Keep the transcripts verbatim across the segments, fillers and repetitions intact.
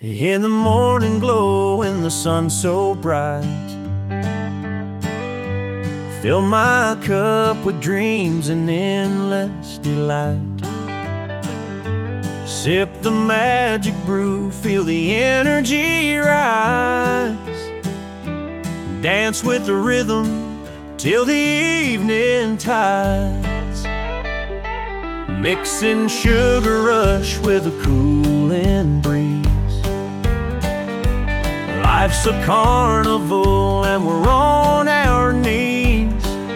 In the morning glow, when the sun's so bright, fill my cup with dreams and endless delight. Sip the magic brew, feel the energy rise. Dance with the rhythm till the evening tides. Mixing sugar rush with a cooling breeze. Life's a carnival and we're on our knees.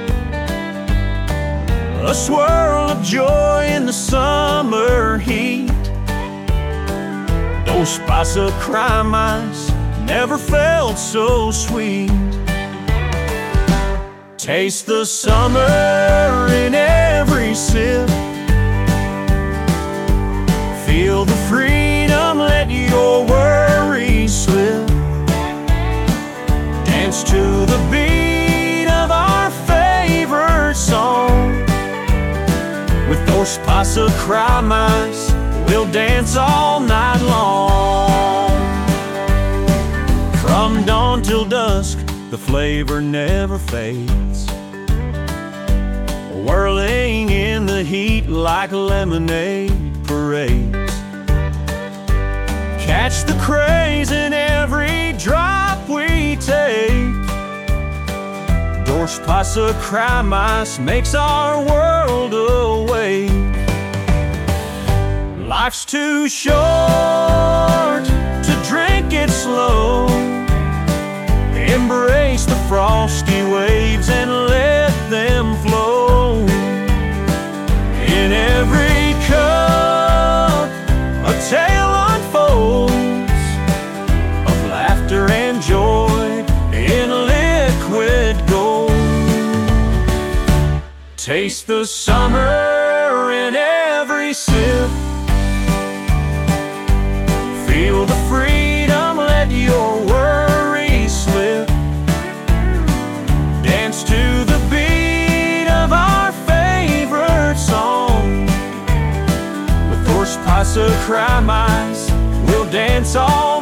A swirl of joy in the summer heat. Dos Passos Cremais never felt so sweet. Taste the summer in every sip. Feel the freedom, let your worries slip. Dance to the beat of our favorite song. With Dos Passos Cremais, we'll dance all night long. From dawn till dusk, the flavor never fades, whirling in the heat like lemonade parades. Catch the craze in every drop we take. Dos Passos Cremais makes our world awake. Life's too short to drink it slow. Embrace the frosty waves and let them flow. In every cup, a tale unfolds of laughter and joy in liquid gold. Taste the summer in every sip. Feel the freedom, let your worries slip. Dance to the beat of our favorite song. With Dos Passos Cremais, we'll dance all